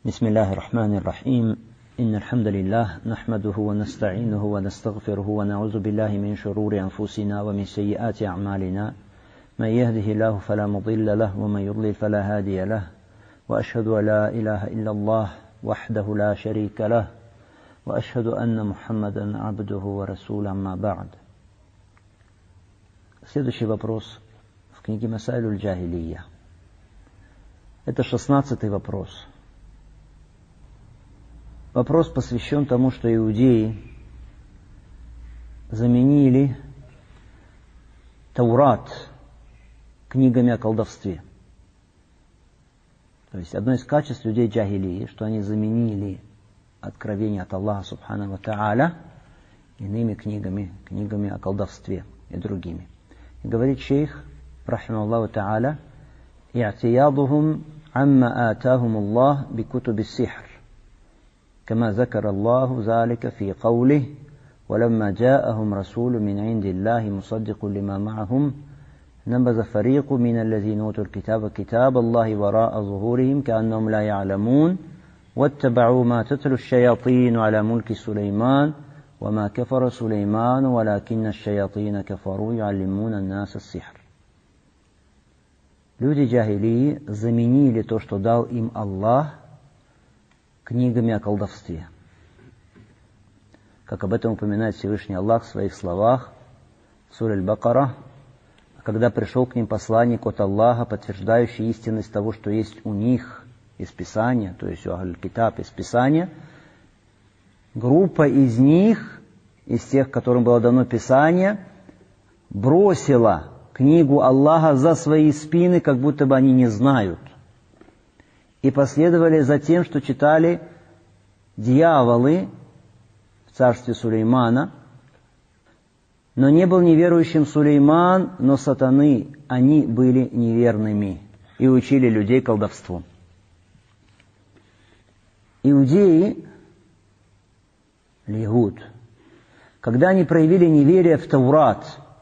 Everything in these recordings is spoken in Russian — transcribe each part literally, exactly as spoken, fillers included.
بسم الله الرحمن الرحيم إن الحمد لله نحمده ونستعينه ونستغفره ونعوذ بالله من شرور أنفسنا ومن سيئات أعمالنا من يهده الله فلا مضل له ومن يضلل فلا هادي له وأشهد أن لا إله إلا الله وحده لا شريك له وأشهد أن محمدا عبده ورسوله أما بعد. Следующий вопрос в книге Масаиль аль-Джахилия. Это шестнадцатый вопрос. Вопрос посвящен тому, что иудеи заменили Таурат книгами о колдовстве. То есть одно из качеств людей джахилии, что они заменили откровение от Аллаха Субхану ва Тааля иными книгами, книгами о колдовстве и другими. И говорит шейх, рахимахуллаху Тааля, «И'тиядухум амма атахум Аллах бикутуби сихр». كما ذكر الله ذلك في قوله ولما جاءهم رسول من عند الله مصدق لما معهم نبذ فريق من الذين أوتوا الكتاب كتاب الله وراء ظهورهم كأنهم لا يعلمون واتبعوا ما تتلو الشياطين على ملك سليمان وما كفر سليمان ولكن الشياطين كفروا يعلمون الناس السحر. Люди джахилии заменили то, что дал им Аллах, книгами о колдовстве. Как об этом упоминает Всевышний Аллах в своих словах, в суре Аль-Бакара, когда пришел к ним посланник от Аллаха, подтверждающий истинность того, что есть у них из Писания, то есть у Ахль-Китаб из Писания, группа из них, из тех, которым было дано Писание, бросила книгу Аллаха за свои спины, как будто бы они не знают. И последовали за тем, что читали дьяволы в царстве Сулеймана. Но не был неверующим Сулейман, но сатаны, они были неверными и учили людей колдовству. Иудеи, лигут, когда они проявили неверие в Таурат,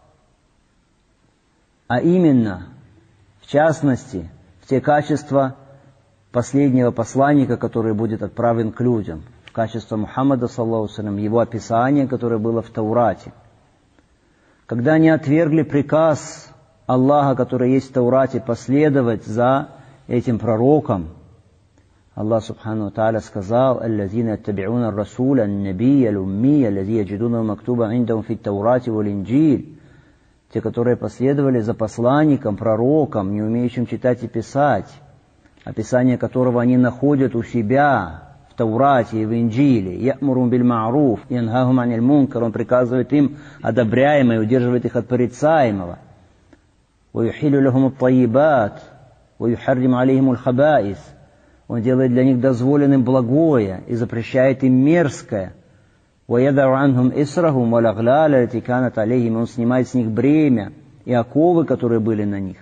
а именно, в частности, в те качества последнего посланника, который будет отправлен к людям, в качестве Мухаммада, саллаллаху алейхи ва саллям, его описание, которое было в Таурате. Когда они отвергли приказ Аллаха, который есть в Таурате, последовать за этим пророком, Аллах Субхану ва Тааля сказал: «Аллазина яттаби'уна ар-расуля ан-набия ал-уммия, аллази яджидуна мактуба индахум фи ат-Таурати вал-Инджиль». Те, которые последовали за посланником, пророком, не умеющим читать и писать, описание которого они находят у себя в Таурате и в Инджиле. «Я'мурум биль-ма'руф, янхахум аниль мункар». Он приказывает им одобряемое и удерживает их от порицаемого. «Ваюхилю лахум ат-тайибат, ваюхаррим алейхим аль-хабаис». Он делает для них дозволенным благое и запрещает им мерзкое. «Ваядау анхум исрахум вал-аглаля лати канат алейхим». Он снимает с них бремя и оковы, которые были на них.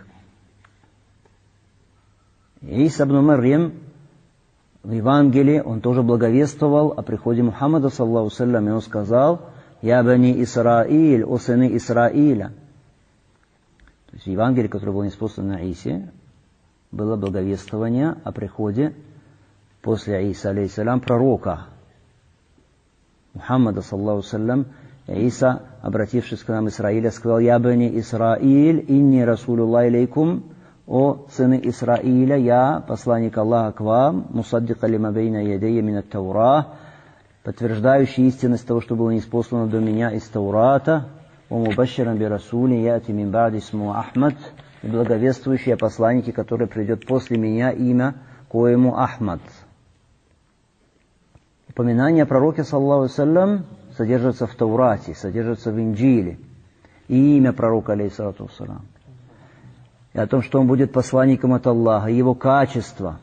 Иса ибн Марьям в Евангелии, он тоже благовествовал о приходе Мухаммада, саллаллаху алейхи ва саллям, и он сказал: «Я бани Исраиль, о сыны Исраиля». То есть в Евангелии, которое было ниспослано на Исе, было благовествование о приходе после Иса, алейхиссалям, пророка Мухаммада, саллаллаху алейхи ва саллям. Иса, обратившись к нам Исраиля, сказал: «Я бани Исраиль, инни расулуллах илейкум». «О сыны Исраиля, я, посланник Аллаха к вам, мусаддика лима бейна ядейя мин ат-Таура, подтверждающий истинность того, что было ниспослано до меня из Таурата, о мубашширан би расули яти мин ба'ди исму Ахмад, и благовествующий о посланнике, который придет после меня, имя коему Ахмад». Упоминание о пророке, саллаллаху алейхи ва саллям, содержится в Таурате, содержится в Инджиле, и имя пророка, алейхиссалату вассалям, и о том, что он будет посланником от Аллаха, его качества.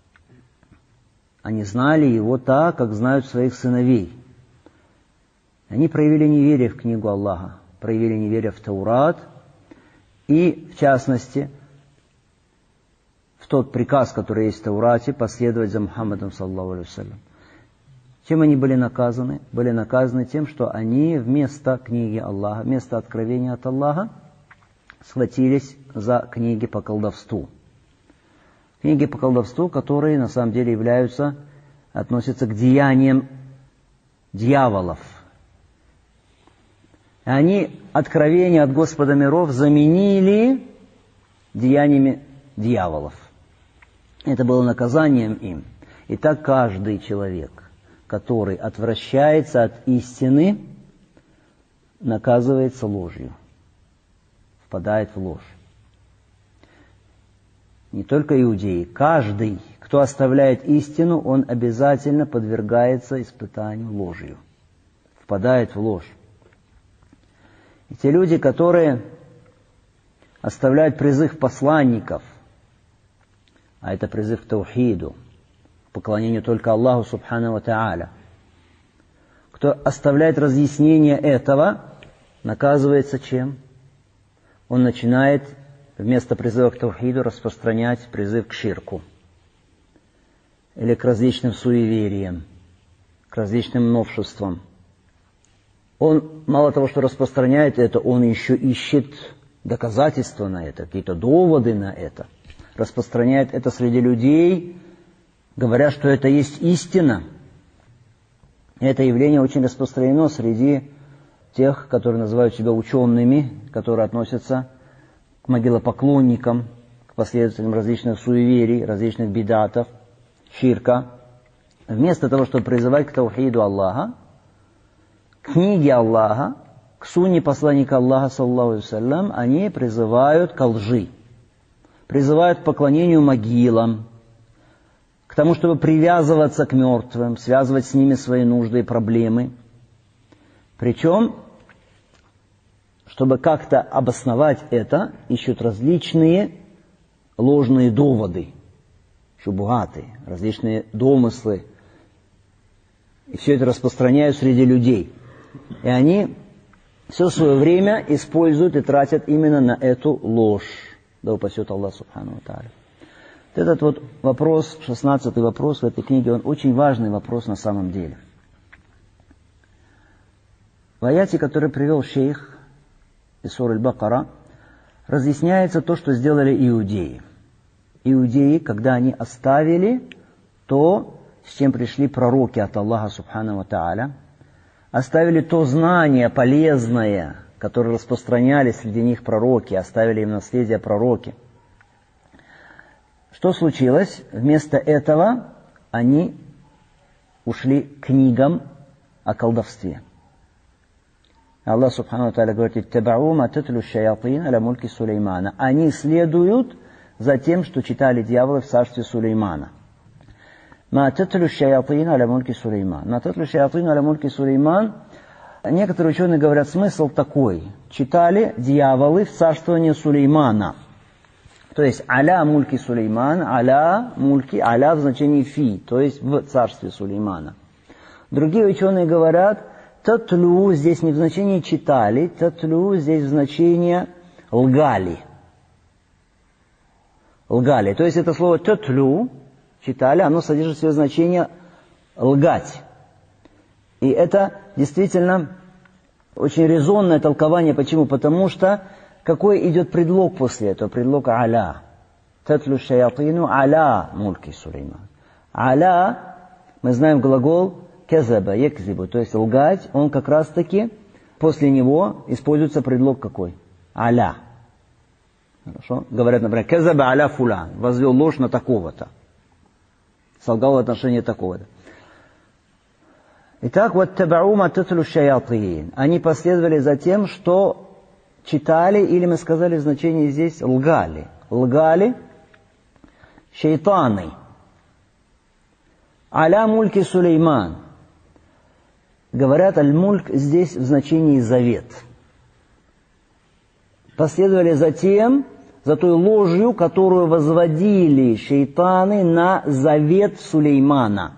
Они знали его так, как знают своих сыновей. Они проявили неверие в книгу Аллаха, проявили неверие в Таурат, и, в частности, в тот приказ, который есть в Таурате, последовать за Мухаммадом, саллаллаху алейхи ва саллям. Чем они были наказаны? Были наказаны тем, что они вместо книги Аллаха, вместо откровения от Аллаха, схватились за книги по колдовству. Книги по колдовству, которые на самом деле являются относится к деяниям дьяволов. Они откровения от Господа миров заменили деяниями дьяволов. Это было наказанием им. И так каждый человек, который отвращается от истины, наказывается ложью, впадает в ложь. Не только иудеи, каждый, кто оставляет истину, он обязательно подвергается испытанию ложью, впадает в ложь. И те люди, которые оставляют призыв посланников, а это призыв к таухиду, к поклонению только Аллаху Субхану ва Тааля, кто оставляет разъяснение этого, наказывается чем? Он начинает вместо призыва к таухиду распространять призыв к ширку или к различным суевериям, к различным новшествам. Он мало того, что распространяет это, он еще ищет доказательства на это, какие-то доводы на это. Распространяет это среди людей, говоря, что это есть истина. Это явление очень распространено среди тех, которые называют себя учеными, которые относятся к могилопоклонникам, к последователям различных суеверий, различных бидатов, ширка. Вместо того, чтобы призывать к таухиду Аллаха, к книге Аллаха, к сунне посланника Аллаха, саллаллаху алейхи ва саллям, они призывают к лжи, призывают к поклонению могилам, к тому, чтобы привязываться к мертвым, связывать с ними свои нужды и проблемы. Причем, чтобы как-то обосновать это, ищут различные ложные доводы, шубхаты, различные домыслы. И все это распространяют среди людей. И они все свое время используют и тратят именно на эту ложь. Да упасет Аллах Субхану ва Тааля. Этот вот вопрос, шестнадцатый вопрос в этой книге, он очень важный вопрос на самом деле. В аяте, который привел шейх из суры Аль-Бакара, разъясняется то, что сделали иудеи. Иудеи, когда они оставили то, с чем пришли пророки от Аллаха Субхану ва Тааля, оставили то знание полезное, которое распространяли среди них пророки, оставили им наследие пророки. Что случилось? Вместо этого они ушли к книгам о колдовстве. Аллах Субхану ва Тааля говорит: «Иттабау ма татлю шаятин аля мульки Сулеймана». Они следуют за тем, что читали дьяволы в царстве Сулеймана. «Ма татлю шаятин аля мульки Сулейман». «Ма татлю шаятин аля мульки Сулейман». Некоторые ученые говорят, смысл такой. Читали дьяволы в царствовании Сулеймана. То есть аля мульки Сулейман, аля мульки, аля в значении фи, то есть в царстве Сулеймана. Другие ученые говорят, татлю здесь не в значении читали, татлю здесь в значении лгали. Лгали. То есть это слово татлю, читали, оно содержит в себе значение лгать. И это действительно очень резонное толкование. Почему? Потому что какой идет предлог после этого? Предлог аля. Татлю шаятину аля мульки Сулейман. Аля, мы знаем глагол кезаба, екзибу, то есть лгать, он как раз таки, после него используется предлог какой? Аля. Хорошо? Говорят, например, кезаба аля фулян, возвел ложь на такого-то. Солгал в отношении такого-то. Итак, вот табау ма татлю шаятин. Они последовали за тем, что читали, или мы сказали в значении здесь лгали. Лгали шейтаны. Аля мульки Сулейман. Говорят, аль-мульк здесь в значении завет. Последовали за тем, за той ложью, которую возводили шейтаны на завет Сулеймана.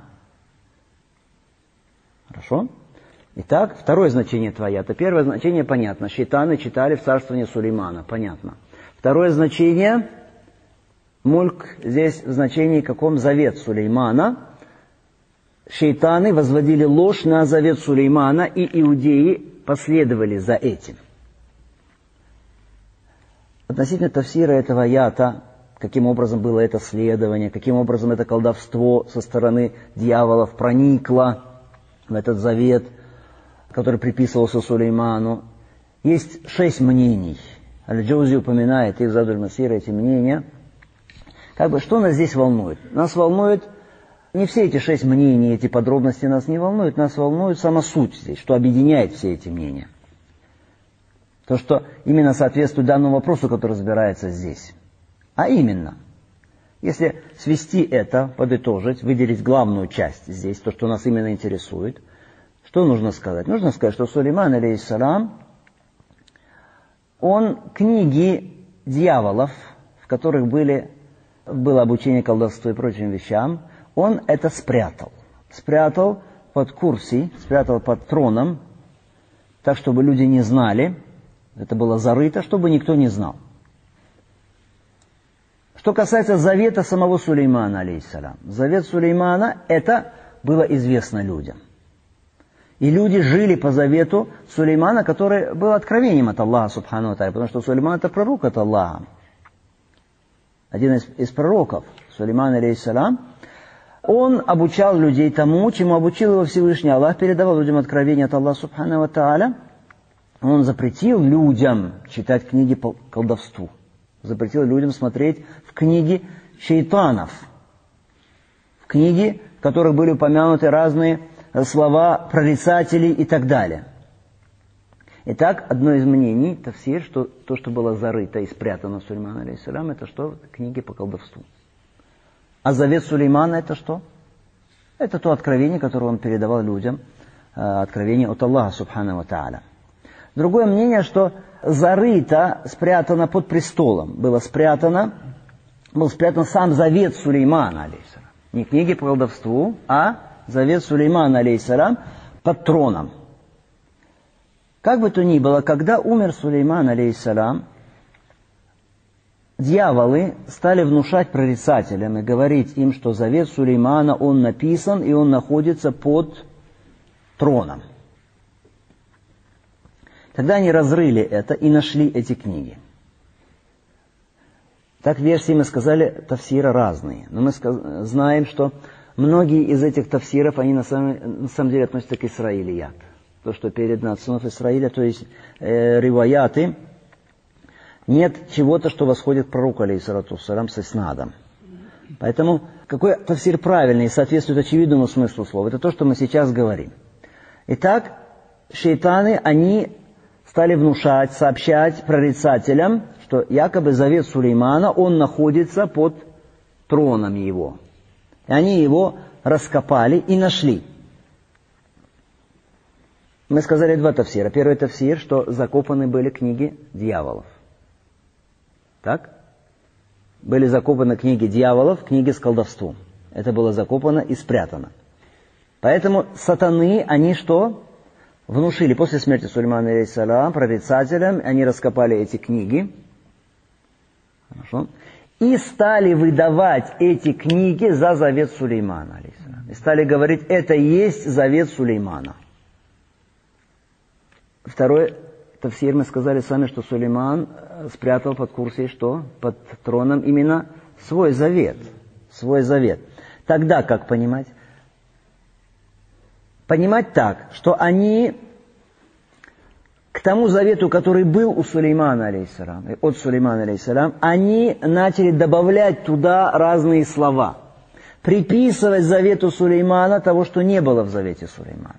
Хорошо? Итак, второе значение твоя-то. Первое значение понятно. Шейтаны читали в царствовании Сулеймана. Понятно. Второе значение, мульк здесь в значении каком? Завет Сулеймана. Шейтаны возводили ложь на завет Сулеймана, и иудеи последовали за этим. Относительно тафсира этого аята, каким образом было это следование, каким образом это колдовство со стороны дьяволов проникло в этот завет, который приписывался Сулейману. Есть шесть мнений. Аль-Джаузи упоминает их, Задуль Масир, эти мнения. Как бы, что нас здесь волнует? Нас волнует не все эти шесть мнений, эти подробности нас не волнуют, нас волнует сама суть здесь, что объединяет все эти мнения. То, что именно соответствует данному вопросу, который разбирается здесь. А именно, если свести это, подытожить, выделить главную часть здесь, то, что нас именно интересует, что нужно сказать? Нужно сказать, что Сулейман, алейхиссалам, он книги дьяволов, в которых были, было обучение колдовству и прочим вещам, он это спрятал. Спрятал под курсией, спрятал под троном, так, чтобы люди не знали. Это было зарыто, чтобы никто не знал. Что касается завета самого Сулеймана, алейхиссалам. Завет Сулеймана, это было известно людям. И люди жили по завету Сулеймана, который был откровением от Аллаха, субхану ва тааля, потому что Сулейман это пророк от Аллаха. Один из, из пророков, Сулейман, алейхиссалам, он обучал людей тому, чему обучил его Всевышний Аллах, передавал людям откровение от Аллаха, субхану ва тааля. Он запретил людям читать книги по колдовству. Запретил людям смотреть в книги шейтанов. В книги, в которых были упомянуты разные слова прорицателей и так далее. Итак, одно из мнений, тафсир, что то, что было зарыто и спрятано в Сулеймана, алейхиссалам, это что? Книги по колдовству. А завет Сулеймана это что? Это то откровение, которое он передавал людям, откровение от Аллаха, субхану ва тааля. Другое мнение, что зарыто, спрятано под престолом. Было спрятано, был спрятан сам завет Сулеймана, алейхиссалам. Не книги по колдовству, а завет Сулеймана, алейхиссалам, под троном. Как бы то ни было, когда умер Сулейман, алейхиссалам, дьяволы стали внушать прорицателям и говорить им, что завет Сулеймана, он написан и он находится под троном. Тогда они разрыли это и нашли эти книги. Так версии, мы сказали, тафсира разные. Но мы знаем, что многие из этих тафсиров, они на самом, на самом деле относятся к Исраилият. То, что передано от сынов Исраиля, то есть э, риваяты, нет чего-то, что восходит к пророку, алейхиссалату вассалям, с иснадом. Поэтому какой тафсир правильный и соответствует очевидному смыслу слова, это то, что мы сейчас говорим. Итак, шейтаны, они стали внушать, сообщать прорицателям, что якобы завет Сулеймана, он находится под троном его. И они его раскопали и нашли. Мы сказали два тафсира. Первый тафсир, что закопаны были книги дьяволов. Так? Были закопаны книги дьяволов, книги с колдовством. Это было закопано и спрятано. Поэтому сатаны, они что? Внушили после смерти Сулеймана, алейхиссалам, прорицателям, они раскопали эти книги. Хорошо. И стали выдавать эти книги за завет Сулеймана, алейхиссалам. И стали говорить, это и есть завет Сулеймана. Второй тафсир, мы сказали сами, что Сулейман спрятал под курсией что? Под троном именно свой завет. Свой завет. Тогда как понимать? Понимать так, что они к тому завету, который был у Сулеймана, алейхиссалам, от Сулеймана, алейхиссалам, они начали добавлять туда разные слова. Приписывать завету Сулеймана того, что не было в завете Сулеймана.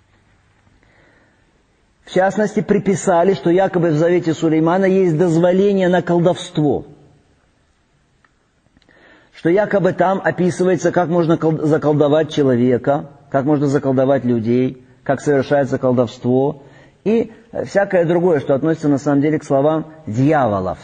В частности, приписали, что якобы в завете Сулеймана есть дозволение на колдовство. Что якобы там описывается, как можно заколдовать человека, как можно заколдовать людей, как совершается колдовство, и всякое другое, что относится на самом деле к словам дьяволов.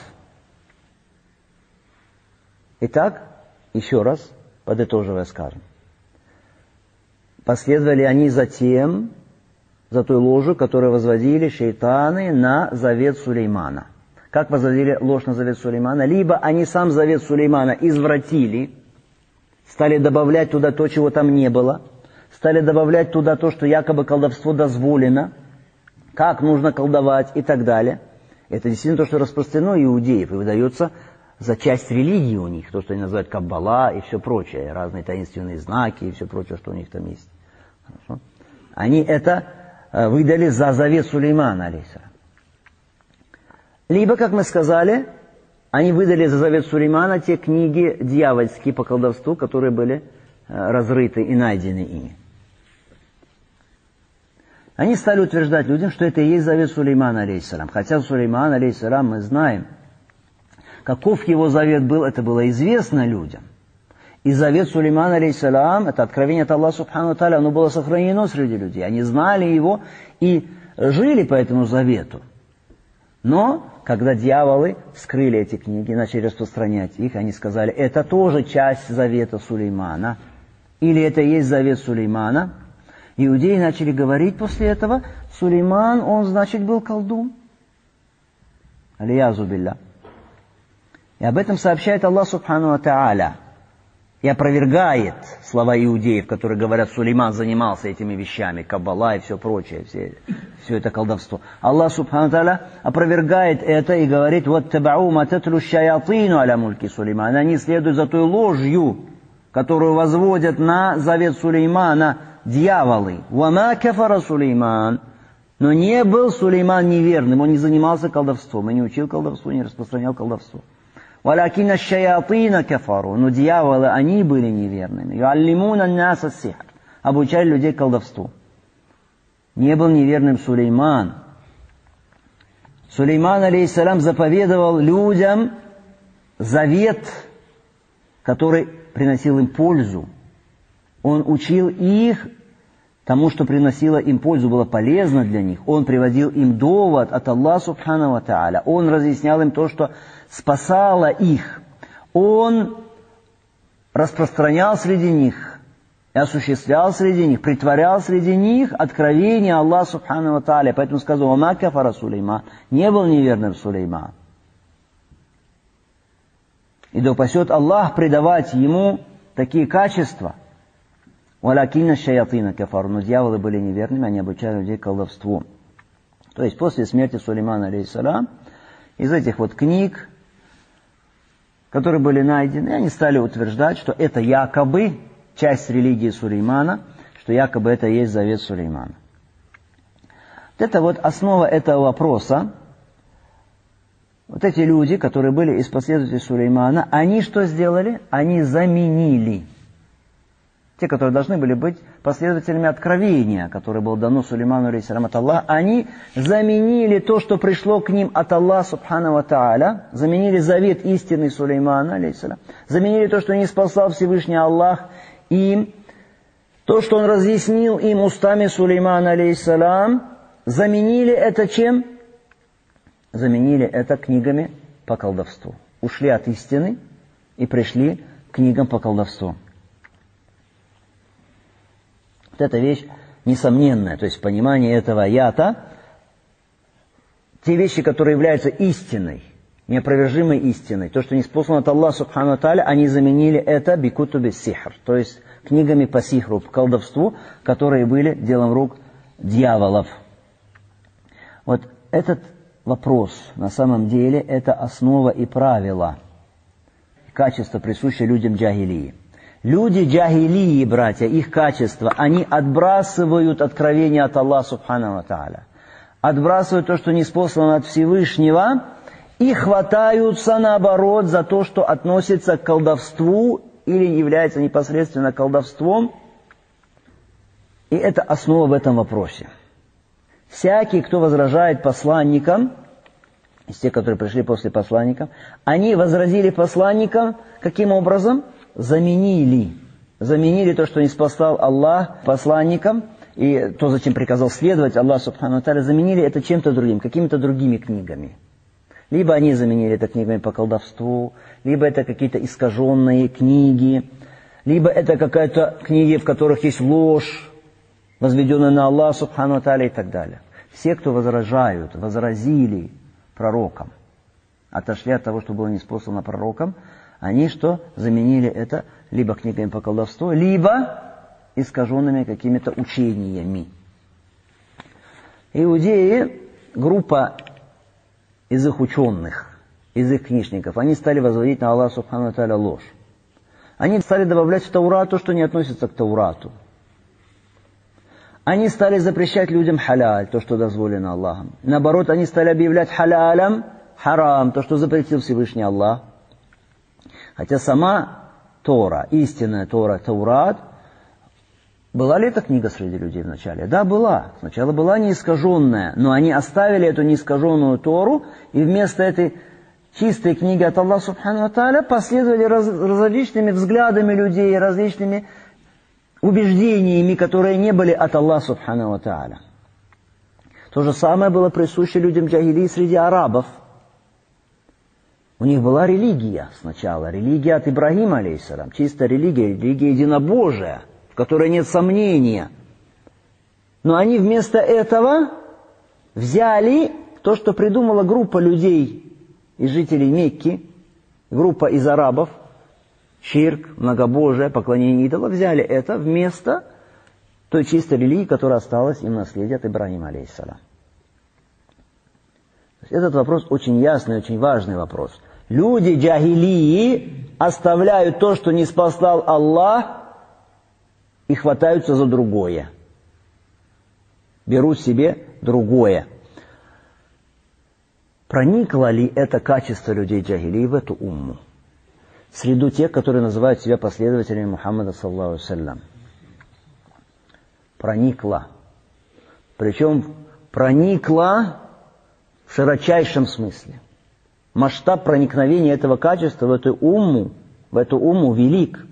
Итак, еще раз, подытоживая, скажем. Последовали они за тем, за той ложью, которую возводили шейтаны на завет Сулеймана. Как возводили ложь на завет Сулеймана? Либо они сам завет Сулеймана извратили, стали добавлять туда то, чего там не было, стали добавлять туда то, что якобы колдовство дозволено, как нужно колдовать и так далее. Это действительно то, что распространено у иудеев и выдается за часть религии у них, то, что они называют каббала и все прочее, разные таинственные знаки и все прочее, что у них там есть. Хорошо? Они это выдали за завет Сулеймана, алейхиссалям. Либо, как мы сказали, они выдали за завет Сулеймана те книги дьявольские по колдовству, которые были разрыты и найдены ими. Они стали утверждать людям, что это и есть завет Сулеймана, алейхиссалям. Хотя Сулейман, алейхиссалям, мы знаем, каков его завет был, это было известно людям. И завет Сулеймана, алейхиссалям, это откровение от Аллаха субхану ва тааля, оно было сохранено среди людей. Они знали его и жили по этому завету. Но, когда дьяволы вскрыли эти книги, начали распространять их, они сказали, это тоже часть завета Сулеймана. Или это и есть завет Сулеймана. Иудеи начали говорить после этого, Сулейман, он, значит, был колдун. Алиязу билля. И об этом сообщает Аллах субхану ва тааля. И опровергает слова иудеев, которые говорят, Сулейман занимался этими вещами, каббала и все прочее, все, все это колдовство. Аллах субхану ва тааля опровергает это и говорит, вот табау ма татлу шаятину аля мульки Сулеймана. Они следуют за той ложью, которую возводят на завет Сулеймана дьяволы. Вама кафара Сулейман. Но не был Сулейман неверным, он не занимался колдовством, и не учил колдовству, не распространял колдовство. وَلَكِنَّ الشَّيَاطِينَ كَفَرُوا. Но дьяволы, они были неверными. يُعَلِّمُونَ النَّاسَ السِّحْرَ. Обучали людей колдовству. Не был неверным Сулейман. Сулейман, алейхиссалям, заповедовал людям завет, который приносил им пользу. Он учил их тому, что приносило им пользу, было полезно для них. Он приводил им довод от Аллаха субхану ва тааля. Он разъяснял им то, что спасало их. Он распространял среди них и осуществлял среди них, притворял среди них откровение Аллаха субхану ва тааля. Поэтому сказал, «Вама кафара Сулейман». Не был неверным Сулейман. И да упасет Аллах придавать ему такие качества. «Валякинна шаятина кафару». Но дьяволы были неверными, они обучали людей колдовству. То есть после смерти Сулеймана, алейхиссалям, из этих вот книг, которые были найдены, они стали утверждать, что это якобы часть религии Сулеймана, что якобы это и есть завет Сулеймана. Вот это вот основа этого вопроса. Вот эти люди, которые были из последователей Сулеймана, они что сделали? Они заменили. Те, которые должны были быть последователями откровения, которое было дано Сулейману, алейхиссалям, от Аллаха, они заменили то, что пришло к ним от Аллаха, субхану ва тааля, заменили завет истины Сулеймана, алейхиссалям, заменили то, что не спасал Всевышний Аллах им, то, что Он разъяснил им устами Сулеймана, алейхиссалям, заменили это чем? Заменили это книгами по колдовству. Ушли от истины и пришли к книгам по колдовству. Вот эта вещь несомненная, то есть понимание этого аята, те вещи, которые являются истиной, неопровержимой истиной, то, что ниспослано от Аллаха субхану ва тааля, они заменили это бикутуби сихр, то есть книгами по сихру, по колдовству, которые были делом рук дьяволов. Вот этот вопрос, на самом деле, это основа и правило, качество, присущее людям джахилии. Люди джахилии, братья, их качества, они отбрасывают откровение от Аллаха субхану ва тааля, отбрасывают то, что ниспослано от Всевышнего, и хватаются, наоборот, за то, что относится к колдовству или является непосредственно колдовством. И это основа в этом вопросе. Всякий, кто возражает посланникам, из тех, которые пришли после посланников, они возразили посланникам, каким образом? Заменили. Заменили то, что ниспослал Аллах посланникам, и то, зачем приказал следовать Аллах субхану ва тааля, заменили это чем-то другим, какими-то другими книгами. Либо они заменили это книгами по колдовству, либо это какие-то искаженные книги, либо это какая-то книги, в которых есть ложь, возведенная на Аллах субхану ва тааля и так далее. Все, кто возражают, возразили пророкам, отошли от того, что было ниспослано пророкам, они что? Заменили это либо книгами по колдовству, либо искаженными какими-то учениями. Иудеи, группа из их ученых, из их книжников, они стали возводить на Аллаха Субхану ва Тааля ложь. Они стали добавлять в Таурат то, что не относится к Таурату. Они стали запрещать людям халяль, то, что дозволено Аллахом. Наоборот, они стали объявлять халялям харам, то, что запретил Всевышний Аллах. Хотя сама Тора, истинная Тора, Таурат, была ли эта книга среди людей вначале? Да, была. Сначала была неискаженная, но они оставили эту неискаженную Тору, и вместо этой чистой книги от Аллаха Субхану ва Тааля последовали раз, различными взглядами людей, различными убеждениями, которые не были от Аллаха Субхану ва Тааля. То же самое было присуще людям джахилии среди арабов. У них была религия сначала, религия от Ибрагима, алейхиссалям, чистая религия, религия единобожия, в которой нет сомнения. Но они вместо этого взяли то, что придумала группа людей из жителей Мекки, группа из арабов, ширк, многобожие, поклонение идолам, взяли это вместо той чистой религии, которая осталась им наследие от Ибрагима, алейхиссалям. Этот вопрос очень ясный, очень важный вопрос. Люди джахилии оставляют то, что не спасал Аллах, и хватаются за другое. Берут себе другое. Проникло ли это качество людей джахилии в эту умму? В среду тех, которые называют себя последователями Мухаммада саллаллаху алейхи ва саллям. Проникло. Причем проникло в широчайшем смысле. Масштаб проникновения этого качества в эту умму, в эту умму велик.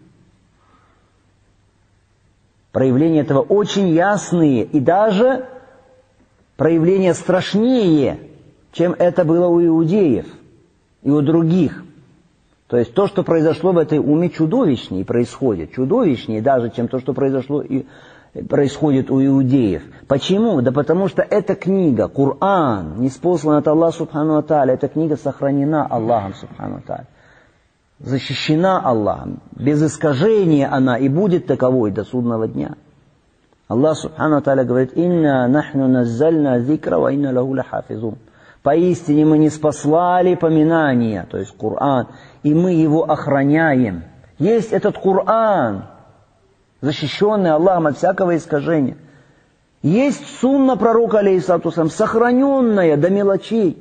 Проявления этого очень ясные, и даже проявления страшнее, чем это было у иудеев и у других. То есть то, что произошло в этой умме, чудовищнее происходит, чудовищнее даже, чем то, что произошло и происходит у иудеев. Почему? Да потому что эта книга, Коран, ниспослана от Аллаха Субхану ва Тааля, эта книга сохранена Аллахом Субхану ва Тааля, защищена Аллахом, без искажения она и будет таковой до судного дня. Аллах Субхану ва Тааля говорит: «Инна нахну наззальна зикра ва инна лаху лахафизун». Поистине мы ниспослали поминания, то есть Коран, и мы его охраняем. Есть этот Коран, защищенный Аллахом от всякого искажения. Есть сунна пророка, алейхиссалату вассалям, сохраненная до мелочей.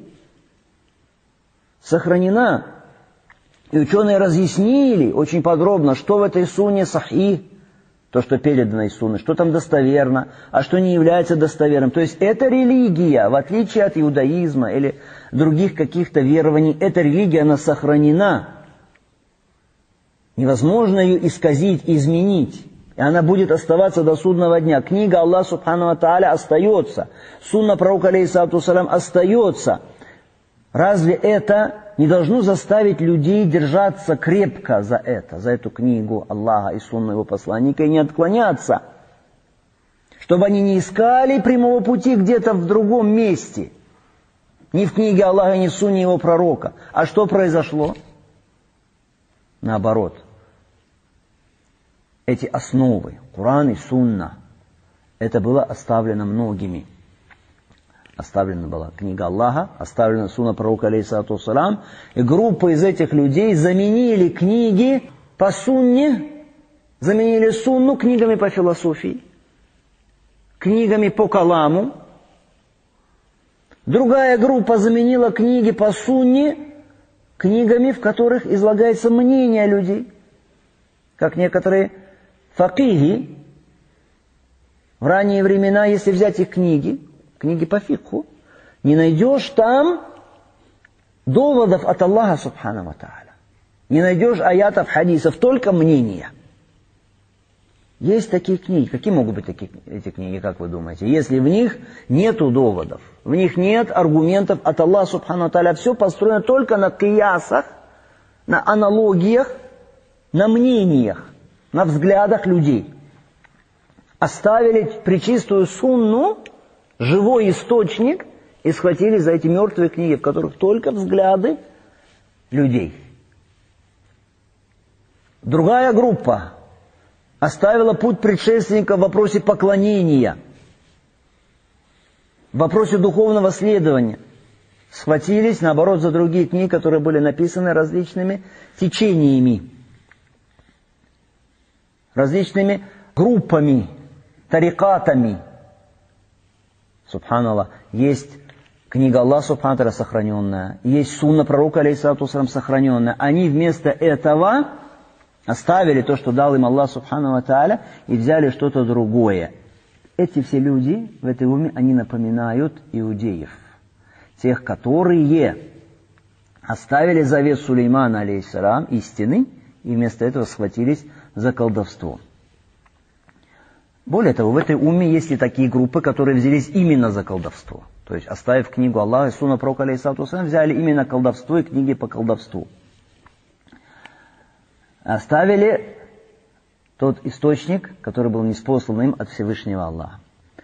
Сохранена. И ученые разъяснили очень подробно, что в этой сунне сахих, то, что передано из сунны, что там достоверно, а что не является достоверным. То есть эта религия, в отличие от иудаизма или других каких-то верований, эта религия, она сохранена. Невозможно ее исказить, изменить. И она будет оставаться до судного дня. Книга Аллаха Субхану ва Тааля остается. Сунна пророка, алейхиссалату вассалям, остается. Разве это не должно заставить людей держаться крепко за это, за эту книгу Аллаха и сунну его посланника, и не отклоняться? Чтобы они не искали прямого пути где-то в другом месте. Ни в книге Аллаха, ни в сунне его пророка. А что произошло? Наоборот. Эти основы, Коран и Сунна, это было оставлено многими. Оставлена была книга Аллаха, оставлена сунна пророка, алейхиссалату вассалям, и группа из этих людей заменили книги по сунне, заменили сунну книгами по философии, книгами по каламу. Другая группа заменила книги по сунне книгами, в которых излагается мнение людей, как некоторые факихи. В ранние времена, если взять их книги, книги по фикху, не найдешь там доводов от Аллаха Субхану ва Тааля. Не найдешь аятов, хадисов, только мнения. Есть такие книги. Какие могут быть такие, эти книги, как вы думаете? Если в них нету доводов, в них нет аргументов от Аллаха Субхану ва Тааля, все построено только на киясах, на аналогиях, на мнениях, на взглядах людей. Оставили пречистую сунну, живой источник, и схватились за эти мертвые книги, в которых только взгляды людей. Другая группа оставила путь предшественника в вопросе поклонения, в вопросе духовного следования. схватились, наоборот, за другие книги, которые были написаны различными течениями, различными группами, тарикатами. Субханаллах. Есть книга Аллаха Субхану ва Тааля сохраненная, есть сунна пророка алейхиссалату вассалям сохраненная. Они вместо этого оставили то, что дал им Аллах Субхану ва Тааля, и взяли что-то другое. Эти все люди в этой умме, они напоминают иудеев, тех, которые оставили завет Сулеймана, алейхиссалам, истины, и вместо этого схватились за колдовство. Более того, в этой умме есть и такие группы, которые взялись именно за колдовство. То есть, оставив книгу Аллаха и сунна пророка, алейхиссалату вассалям, взяли именно колдовство и книги по колдовству. Оставили тот источник, который был ниспослан им от Всевышнего Аллаха.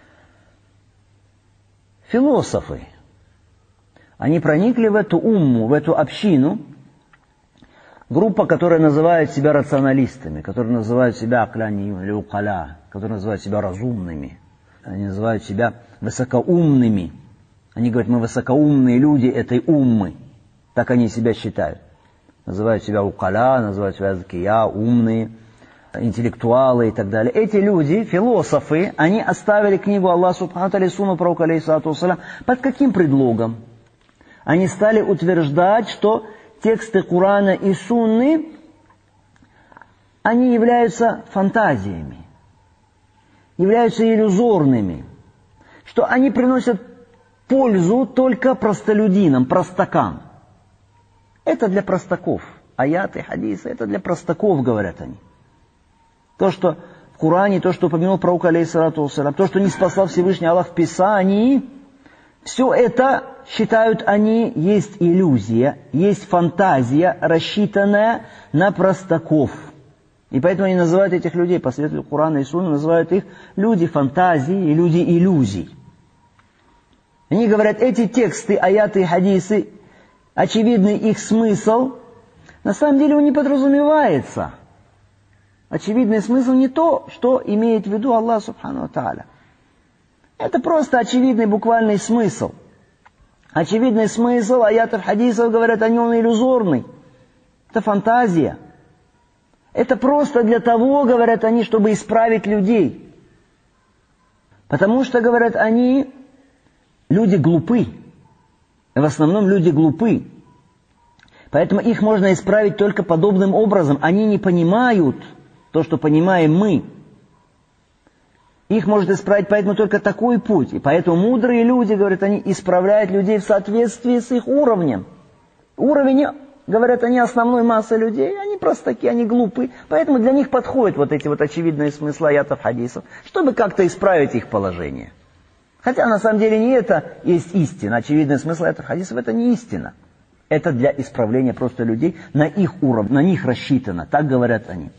Философы, они проникли в эту умму, в эту общину, группа, которая называет себя рационалистами, которые называют себя акляниюн или укаля, которые называют себя разумными, они называют себя высокоумными. Они говорят, мы высокоумные люди этой уммы, так они себя считают. Называют себя укаля, называют себя закия, умные, интеллектуалы и так далее. Эти люди, философы, они оставили книгу Аллаха Субхану ва Тааля, сунну пророка алейхиссалату вассалям. Под каким предлогом? Они стали утверждать, что тексты Корана и Сунны, они являются фантазиями, являются иллюзорными, что они приносят пользу только простолюдинам, простакам. Это для простаков. Аяты, хадисы, это для простаков, говорят они. То, что в Коране, то, что упомянул пророк, алейхиссалату вассалям, то, что не спасал Всевышний Аллах в Писании, все это, считают они, есть иллюзия, есть фантазия, рассчитанная на простаков. И поэтому они называют этих людей, последователи Корана и Сунны, называют их люди фантазии и люди иллюзий. Они говорят, эти тексты, аяты и хадисы, очевидный их смысл, на самом деле он не подразумевается. Очевидный смысл не то, что имеет в виду Аллах Субхану ва Тааля. Это просто очевидный буквальный смысл. Очевидный смысл аятов хадисов, говорят, они он иллюзорный. Это фантазия. Это просто для того, говорят они, чтобы исправить людей. Потому что, говорят они, люди глупы. В основном люди глупы. Поэтому их можно исправить только подобным образом. Они не понимают то, что понимаем мы. Их может исправить поэтому только такой путь. И поэтому мудрые люди, говорят они, исправляют людей в соответствии с их уровнем. Уровень, говорят они, основной массы людей, они простаки, они глупы. Поэтому для них подходят вот эти вот очевидные смыслы аятов хадисов, чтобы как-то исправить их положение. Хотя на самом деле не это есть истина. Очевидный смысл аятов хадисов это не истина. Это для исправления просто людей на их уровне, на них рассчитано. Так говорят они.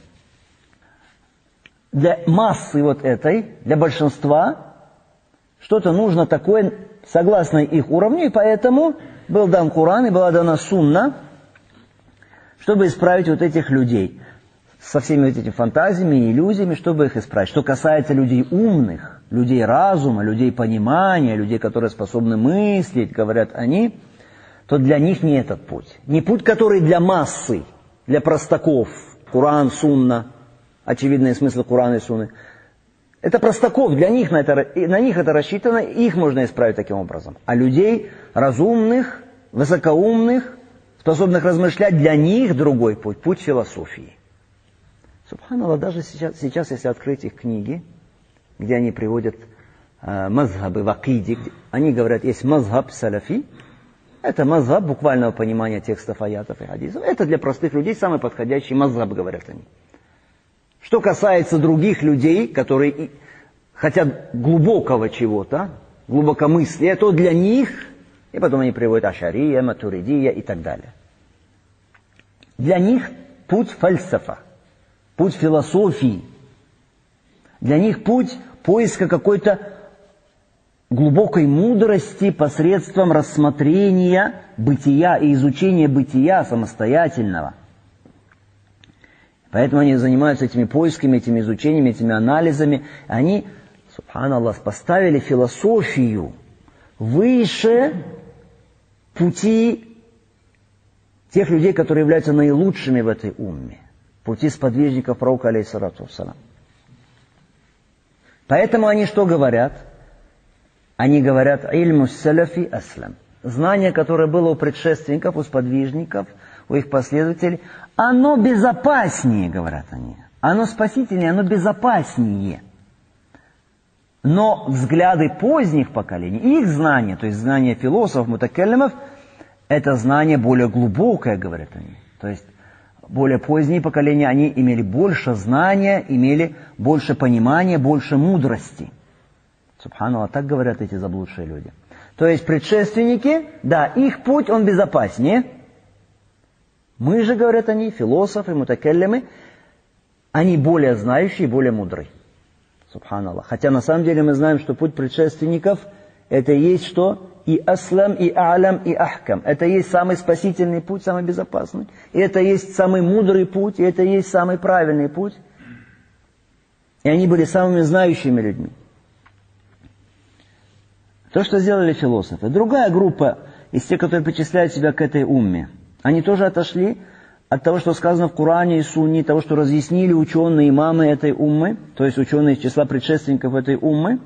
Для массы вот этой, для большинства, что-то нужно такое, согласно их уровню, и поэтому был дан Коран и была дана Сунна, чтобы исправить вот этих людей. Со всеми вот этими фантазиями и иллюзиями, чтобы их исправить. Что касается людей умных, людей разума, людей понимания, людей, которые способны мыслить, говорят они, то для них не этот путь. Не путь, который для массы, для простаков, Коран, Сунна, очевидные смыслы Корана и Сунны. Это простаков, для них на, это, на них это рассчитано, их можно исправить таким образом. А людей разумных, высокоумных, способных размышлять, для них другой путь, путь философии. Субханаллах, даже сейчас, сейчас, если открыть их книги, где они приводят э, мазхабы в акиде, они говорят, есть мазхаб салафи, это мазхаб буквального понимания текстов аятов и хадисов. Это для простых людей самый подходящий мазхаб, говорят они. Что касается других людей, которые хотят глубокого чего-то, глубокомыслия, то для них, и потом они приводят ашария, матуридия и так далее. Для них путь фальсафа, путь философии. Для них путь поиска какой-то глубокой мудрости посредством рассмотрения бытия и изучения бытия самостоятельного. Поэтому они занимаются этими поисками, этими изучениями, этими анализами. Они, субханаллах, поставили философию выше пути тех людей, которые являются наилучшими в этой умме. Пути сподвижников пророка, алейхиссалату вассалам. Поэтому они что говорят? Они говорят «Ильму салафи аслам». Знание, которое было у предшественников, у сподвижников, у их последователей, оно безопаснее, говорят они. Оно спасительнее, оно безопаснее. Но взгляды поздних поколений, их знания, то есть знания философов, мутакаллимов, это знание более глубокое, говорят они. То есть более поздние поколения, они имели больше знания, имели больше понимания, больше мудрости. Субханаллах, так говорят эти заблудшие люди. То есть предшественники, да, их путь, он безопаснее. Мы же, говорят они, философы, мутакаллимы, они более знающие, более мудрые. Субханаллах. Хотя на самом деле мы знаем, что путь предшественников это и есть что? И аслам, и а'лам, и ахкам. Это и есть самый спасительный путь, самый безопасный. И это и есть самый мудрый путь, и это и есть самый правильный путь. И они были самыми знающими людьми. То, что сделали философы. Другая группа из тех, которые причисляют себя к этой умме, они тоже отошли от того, что сказано в Коране и Сунне, того, что разъяснили ученые имамы этой уммы, то есть ученые из числа предшественников этой уммы.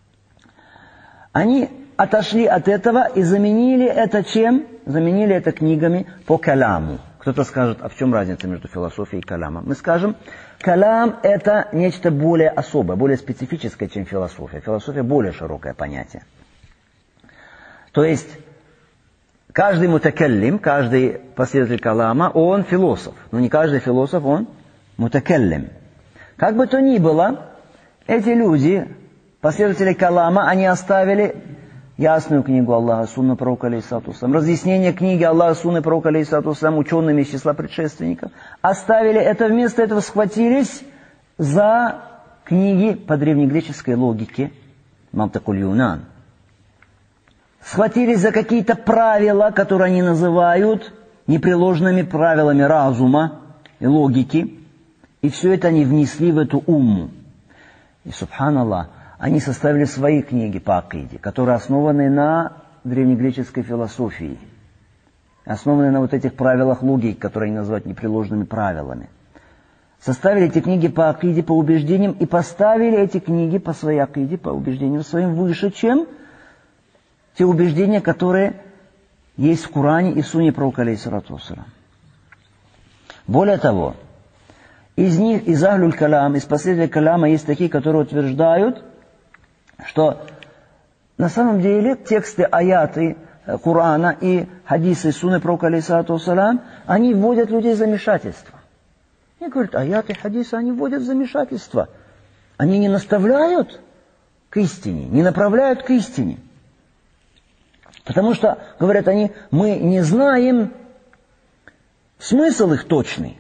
Они отошли от этого и заменили это чем? Заменили это книгами по каляму. Кто-то скажет, а в чем разница между философией и калямом? Мы скажем, калям это нечто более особое, более специфическое, чем философия. Философия более широкое понятие. То есть каждый мутакаллим, каждый последователь калама, он философ. Но не каждый философ, он мутакаллим. Как бы то ни было, эти люди, последователи калама, они оставили ясную книгу Аллаха, сунна пророка, алейхиссалату вассалам, разъяснение книги Аллаха, сунны пророка, алейхиссалату вассалам, учеными из числа предшественников. Оставили это, вместо этого схватились за книги по древнегреческой логике, Мантикуль Юнан. Схватились за какие-то правила, которые они называют непреложными правилами разума и логики. И все это они внесли в эту умму. И, субханаллах, они составили свои книги по акиде, которые основаны на древнегреческой философии. Основаны на вот этих правилах логики, которые они называют непреложными правилами. Составили эти книги по акиде, по убеждениям, и поставили эти книги по своей акиде, по убеждениям своим выше, чем те убеждения, которые есть в Коране и в Сунне пророка, алейхиссалату вассалам. Более того, из них, из ахлюль калям, из последователей каляма, есть такие, которые утверждают, что на самом деле тексты аяты Корана и хадисы Сунны пророка, алейхиссалату вассалам, они вводят людей в замешательство. Они говорят, аяты, хадисы, они вводят в замешательство. Они не наставляют к истине, не направляют к истине. Потому что, говорят они, мы не знаем смысл их точный.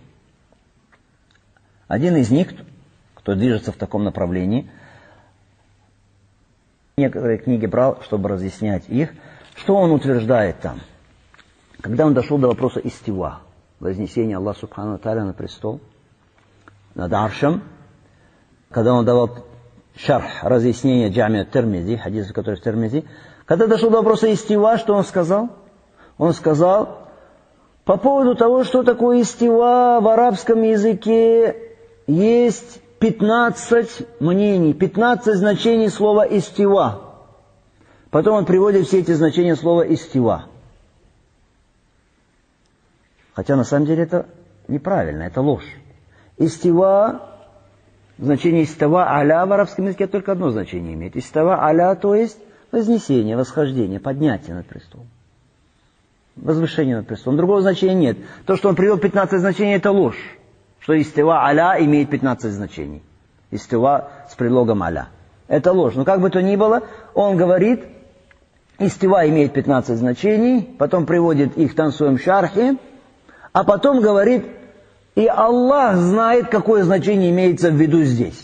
Один из них, кто движется в таком направлении, некоторые книги брал, чтобы разъяснять их, что он утверждает там. Когда он дошел до вопроса истива, вознесения Аллаха Субхану ва Тааля на престол, над аршем, когда он давал шарх, разъяснение джамия Тирмизи, хадиса, который в Тирмизи, когда дошел до вопроса истива, что он сказал? Он сказал, по поводу того, что такое истива в арабском языке, есть пятнадцать мнений, пятнадцать значений слова истива. Потом он приводит все эти значения слова истива. Хотя на самом деле это неправильно, это ложь. Истива, значение истава аля в арабском языке только одно значение имеет. Истава аля, то есть вознесение, восхождение, поднятие над престолом. Возвышение над престолом. Другого значения нет. То, что он привел пятнадцать значений, это ложь. Что истива аля имеет пятнадцать значений. Истива с предлогом аля. Это ложь. Но как бы то ни было, он говорит, истива имеет пятнадцать значений, потом приводит их в своем шархе, а потом говорит, и Аллах знает, какое значение имеется в виду здесь.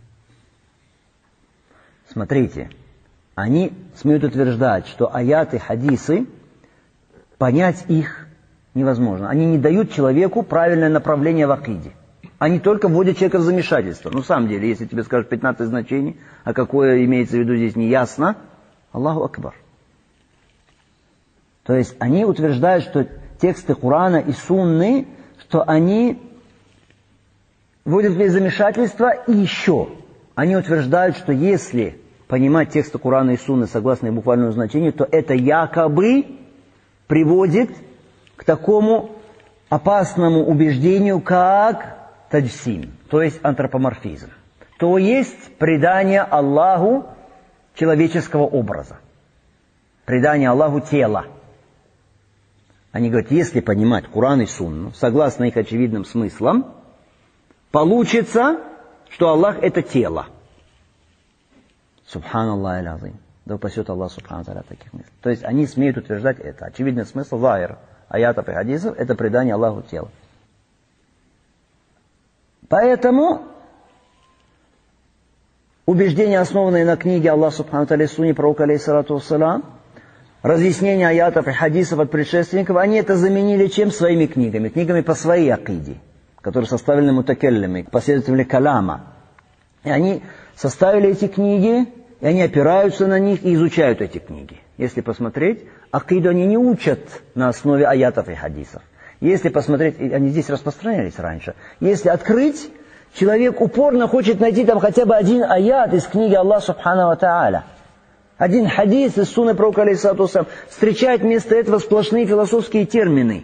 Смотрите. Они смеют утверждать, что аяты, хадисы, понять их невозможно. Они не дают человеку правильное направление в акиде. Они только вводят человека в замешательство. Ну, в самом деле, если тебе скажут пятнадцать значений, а какое имеется в виду здесь не ясно, Аллаху Акбар. То есть они утверждают, что тексты Корана и Сунны, что они вводят в замешательство, и еще они утверждают, что если понимать тексты Корана и Сунны согласно их буквальному значению, то это якобы приводит к такому опасному убеждению, как таджсим, то есть антропоморфизм. То есть придание Аллаху человеческого образа, придание Аллаху тела. Они говорят, если понимать Коран и Сунну согласно их очевидным смыслам, получится, что Аллах — это тело. Субханаллах аль-азим. Да упасет Аллах субхану тааля таких мыслей. То есть они смеют утверждать это. Очевидный смысл захир аятов и хадисов — это придание Аллаху тела. Поэтому убеждения, основанные на книге Аллаха субхану тааля и сунне пророка алейхиссалату вассалам, разъяснения аятов и хадисов от предшественников, они это заменили чем? Своими книгами. Книгами по своей акиде, которые составлены мутакеллими, последователями каляма. И они составили эти книги, и они опираются на них и изучают эти книги. Если посмотреть, акиду они не учат на основе аятов и хадисов. Если посмотреть, они здесь распространялись раньше. Если открыть, человек упорно хочет найти там хотя бы один аят из книги Аллаха субхану ва тааля. Один хадис из сунны пророка алейхиссалату вассалам, встречает вместо этого сплошные философские термины.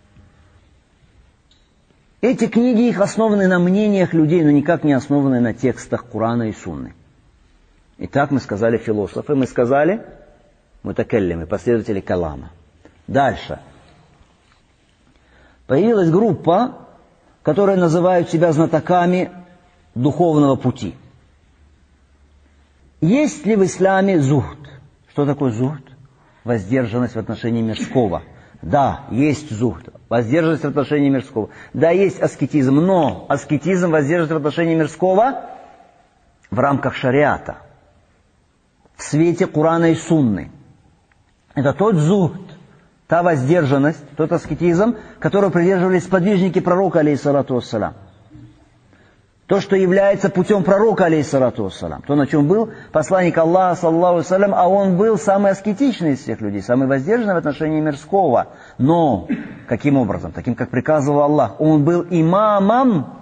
Эти книги их основаны на мнениях людей, но никак не основаны на текстах Корана и Сунны. Итак, мы сказали философы, мы сказали мутакеллимы, последователи калама. Дальше. Появилась группа, которые называют себя знатоками духовного пути. Есть ли в исламе зухд? Что такое зухд? Воздержанность в отношении мирского. Да, есть зухд, воздержанность в отношении мирского. Да, есть аскетизм, но аскетизм, воздержанность в отношении мирского в рамках шариата, в свете Корана и Сунны. Это тот зухд, та воздержанность, тот аскетизм, которого придерживались сподвижники пророка, алейхиссалату вассалам. То, что является путем пророка, алейхиссалату вассалам. То, на чем был посланник Аллаха, саллаллаху алейхи ва саллям, а он был самый аскетичный из всех людей, самый воздержанный в отношении мирского. Но, каким образом? Таким, как приказывал Аллах. Он был имамом,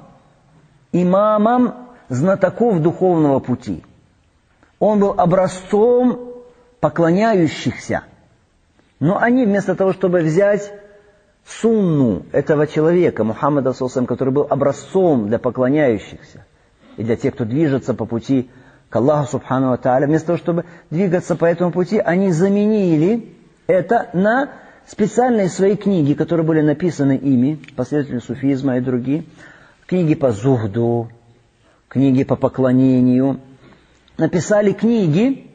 имамом знатоков духовного пути. Он был образцом поклоняющихся. Но они вместо того, чтобы взять сунну этого человека, Мухаммада, который был образцом для поклоняющихся и для тех, кто движется по пути к Аллаху субхану ва тааля, вместо того, чтобы двигаться по этому пути, они заменили это на специальные свои книги, которые были написаны ими, последователи суфизма и другие, книги по зухду, книги по поклонению. Написали книги,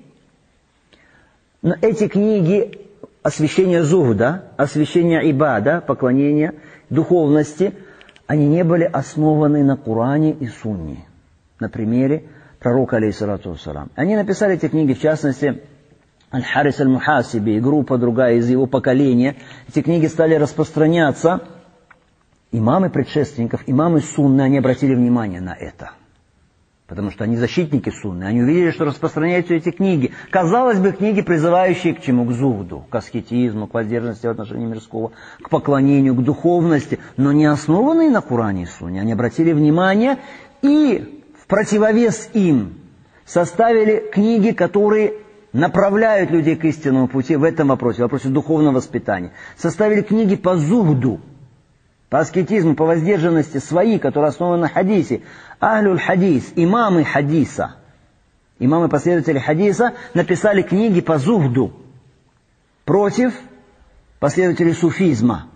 но эти книги освящение зухда, освящение ибада, поклонения, духовности, они не были основаны на Коране и Сунне. На примере пророка, алейхиссалату вассалам. Они написали эти книги, в частности, Аль-Харис Аль-Мухасиби и группа другая из его поколения. Эти книги стали распространяться. Имамы предшественников, имамы Сунны, они обратили внимание на это. Потому что они защитники Сунны. Они увидели, что распространяются эти книги. Казалось бы, книги, призывающие к чему? К зухду, к аскетизму, к воздержанности в отношении мирского, к поклонению, к духовности, но не основанные на Коране и Сунне. Они обратили внимание и в противовес им составили книги, которые направляют людей к истинному пути в этом вопросе, в вопросе духовного воспитания. Составили книги по зухду, по аскетизму, по воздержанности свои, которые основаны на хадисе. Ахлюль хадис, имамы хадиса, имамы последователи хадиса написали книги по зухду против последователей суфизма.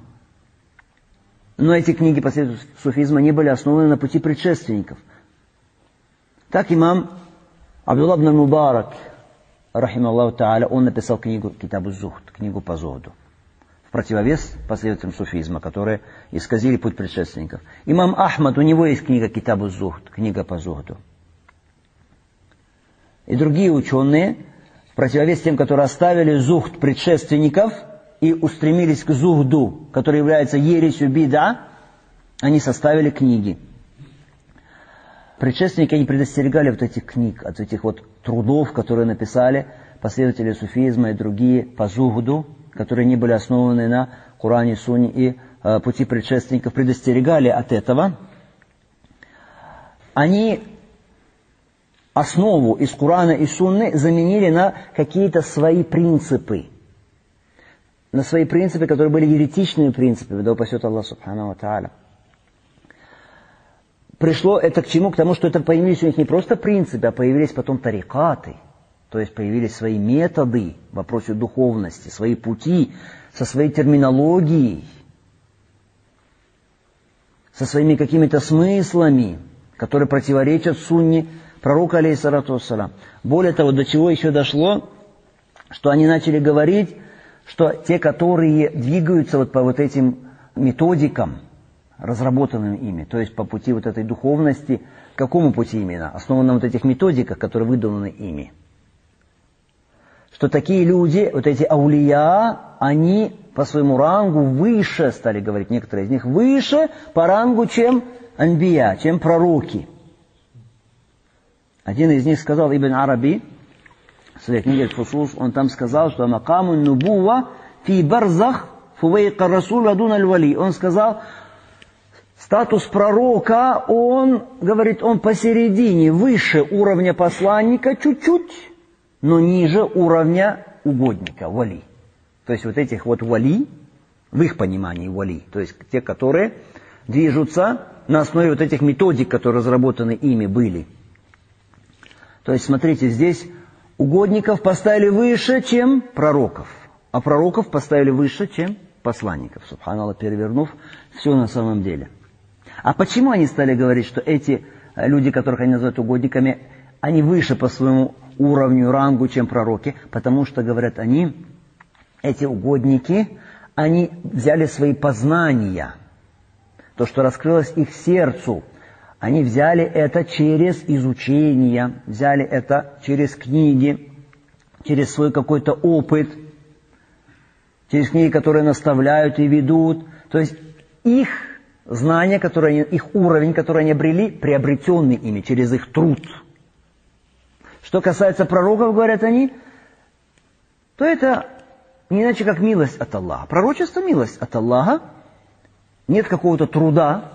Но эти книги последователей суфизма не были основаны на пути предшественников. Так имам Абдулла ибн Мубарак, рахималлаху тааля, он написал книгу Китабу Зухд, книгу по зухду, в противовес последователям суфизма, которые исказили путь предшественников. Имам Ахмад, у него есть книга Китабу Зухд, книга по зухду. И другие ученые, в противовес тем, которые оставили зухд предшественников и устремились к зухду, который является ересью бида, они составили книги. Предшественники, они предостерегали вот этих книг, от этих вот трудов, которые написали последователи суфизма и другие по зухду, которые не были основаны на Коране, Сунне и э, пути предшественников, предостерегали от этого. Они основу из Корана и Сунны заменили на какие-то свои принципы. На свои принципы, которые были еретичными принципами, да упасет Аллах Субхану ва Тааля. Пришло это к чему? К тому, что это появились у них не просто принципы, а появились потом тарикаты. То есть появились свои методы в вопросе духовности, свои пути, со своей терминологией, со своими какими-то смыслами, которые противоречат сунне пророка, алейхиссалату вассалам. Более того, до чего еще дошло, что они начали говорить, что те, которые двигаются вот по вот этим методикам, разработанным ими, то есть по пути вот этой духовности, к какому пути именно? Основан на вот этих методиках, которые выдуманы ими. Что такие люди, вот эти аулия, они по своему рангу выше, стали говорить некоторые из них, выше по рангу, чем анбия, чем пророки. Один из них сказал, Ибн Араби, в своей книге «Фусус», он там сказал, что «Макаму нубуа фи барзах фувейка расула дун аль-вали». Он сказал, статус пророка, он, говорит, он посередине, выше уровня посланника чуть-чуть, но ниже уровня угодника, вали. То есть вот этих вот вали, в их понимании вали, то есть те, которые движутся на основе вот этих методик, которые разработаны ими были. То есть, смотрите, здесь угодников поставили выше, чем пророков, а пророков поставили выше, чем посланников, субханаллах, перевернув все на самом деле. А почему они стали говорить, что эти люди, которых они называют угодниками, они выше по своему уровню, рангу, чем пророки? Потому что, говорят они, эти угодники, они взяли свои познания, то, что раскрылось их сердцу, они взяли это через изучение, взяли это через книги, через свой какой-то опыт, через книги, которые наставляют и ведут. То есть их знания, которые они, их уровень, который они обрели, приобретенный ими через их труд. Что касается пророков, говорят они, то это не иначе как милость от Аллаха. Пророчество — милость от Аллаха. Нет какого-то труда,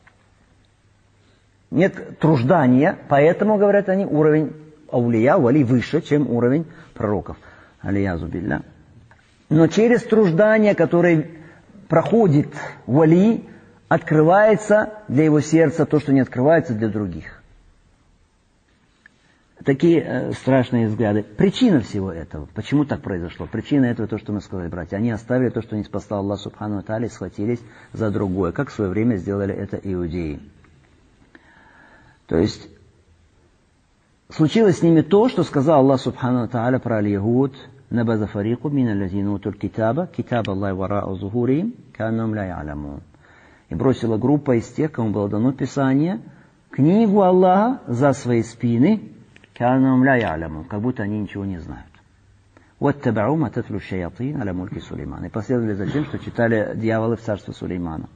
нет труждания, поэтому, говорят они, уровень аулия, вали выше, чем уровень пророков. Алиязу билля. Но через труждание, которое проходит вали, открывается для его сердца то, что не открывается для других. Такие э, страшные взгляды. Причина всего этого, почему так произошло? Причина этого то, что мы сказали, братья. Они оставили то, что не спасал Аллах Субхану ва Тааля, и схватились за другое, как в свое время сделали это иудеи. То есть, случилось с ними то, что сказал Аллах Субхану ва Тааля про аль-Ягуд: «Набаза фарику мин аллазина утуль китаба, китаба Аллахи вара'у зухурихим, кааннахум ла я'ламун». И бросила группа из тех, кому было дано Писание, книгу Аллаха за свои спины, кааннахум ла я'ламун, как будто они ничего не знают. «Ваттабау ма татлу шаятин аля мульки Сулеймана». И последовали за тем, что читали дьяволы в царстве Сулеймана.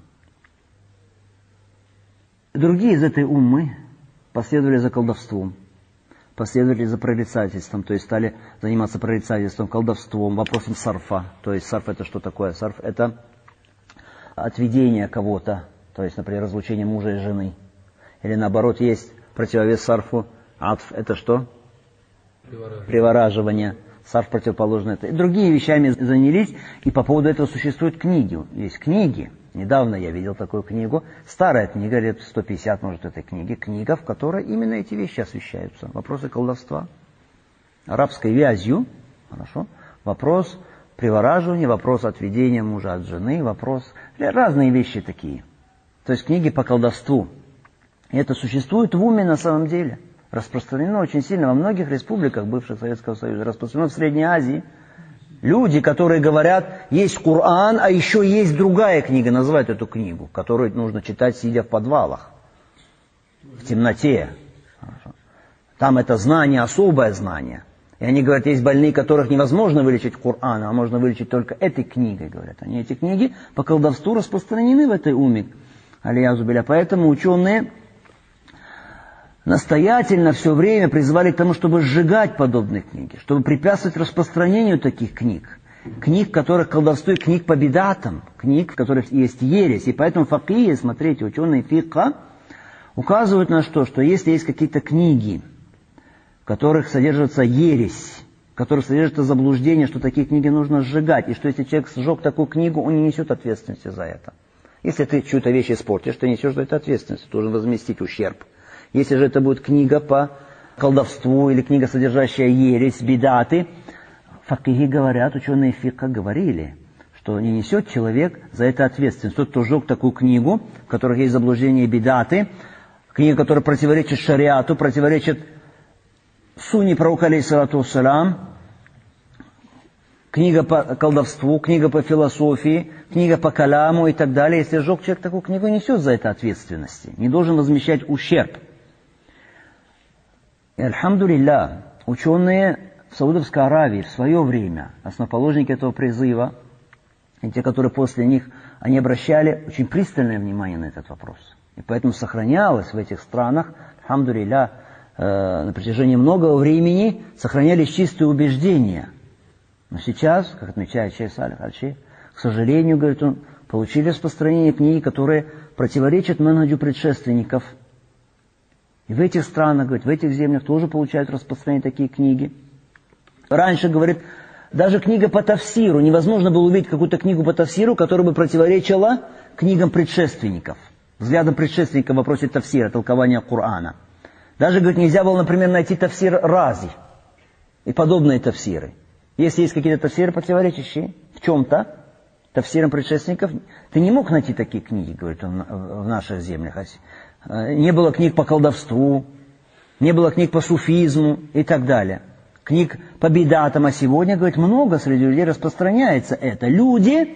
Другие из этой уммы последовали за колдовством, последовали за прорицательством, то есть стали заниматься прорицательством, колдовством, вопросом сарфа. То есть сарф — это что такое? Сарф — это отведение кого-то, то есть, например, разлучение мужа и жены. Или наоборот, есть противовес сарфу, атф — это что? Привораживание. Привораживание. Сарф противоположно это. И другие вещами занялись, и по поводу этого существуют книги. Есть книги. Недавно я видел такую книгу, старая книга, лет сто пятьдесят, может, этой книги, книга, в которой именно эти вещи освещаются. Вопросы колдовства, арабской вязью, хорошо, вопрос привораживания, вопрос отведения мужа от жены, вопрос, разные вещи такие. То есть книги по колдовству. И это существует в уме на самом деле. Распространено очень сильно во многих республиках бывших Советского Союза, распространено в Средней Азии. Люди, которые говорят, есть Коран, а еще есть другая книга, называют эту книгу, которую нужно читать, сидя в подвалах, в темноте. Там это знание, особое знание. И они говорят, есть больные, которых невозможно вылечить Кораном, а можно вылечить только этой книгой, говорят. Они эти книги по колдовству распространены в этой уме. Алиязу билля. Поэтому ученые настоятельно все время призывали к тому, чтобы сжигать подобные книги, чтобы препятствовать распространению таких книг. книг, в которых колдовство, книг по бидатам, книг, в которых есть ересь. И поэтому факихи, смотрите, ученые фикха указывают на что? Что если есть какие-то книги, в которых содержится ересь, в которых содержится заблуждение, что такие книги нужно сжигать, и что если человек сжег такую книгу, он не несет ответственности за это. Если ты чью-то вещь испортишь, ты несешь за это ответственность, ты должен возместить ущерб. Если же это будет книга по колдовству или книга, содержащая ересь, бидаты, факихи говорят, ученые фикха говорили, что не несет человек за это ответственность. Тот, кто сжег такую книгу, в которой есть заблуждение и бидаты, книга, которая противоречит шариату, противоречит сунне пророка алейхиссалату вассалям, книга по колдовству, книга по философии, книга по каляму и так далее. Если сжег человек такую книгу, несет за это ответственности, не должен возмещать ущерб. И альхамдулилля, ученые в Саудовской Аравии в свое время, основоположники этого призыва, и те, которые после них, они обращали очень пристальное внимание на этот вопрос. И поэтому сохранялось в этих странах, альхамдулилля, э, на протяжении многого времени сохранялись чистые убеждения. Но сейчас, как отмечает шейх Салих аль-Шейх, к сожалению, говорит он, получили распространение книги, которые противоречат менеджу предшественников. И в этих странах, говорит, в этих землях тоже получают распространение такие книги. Раньше, говорит, даже книга по тафсиру, невозможно было увидеть какую-то книгу по тафсиру, которая бы противоречила книгам предшественников, взглядам предшественников в вопросе тафсира, толкования Корана. Даже, говорит, нельзя было, например, найти тафсир Рази и подобные тафсиры. Если есть какие-то тафсиры, противоречащие в чем-то тафсирам предшественников, ты не мог найти такие книги, говорит он, в наших землях. Не было книг по колдовству, не было книг по суфизму и так далее. Книг по бидатам, а сегодня, говорит, много среди людей распространяется это. Люди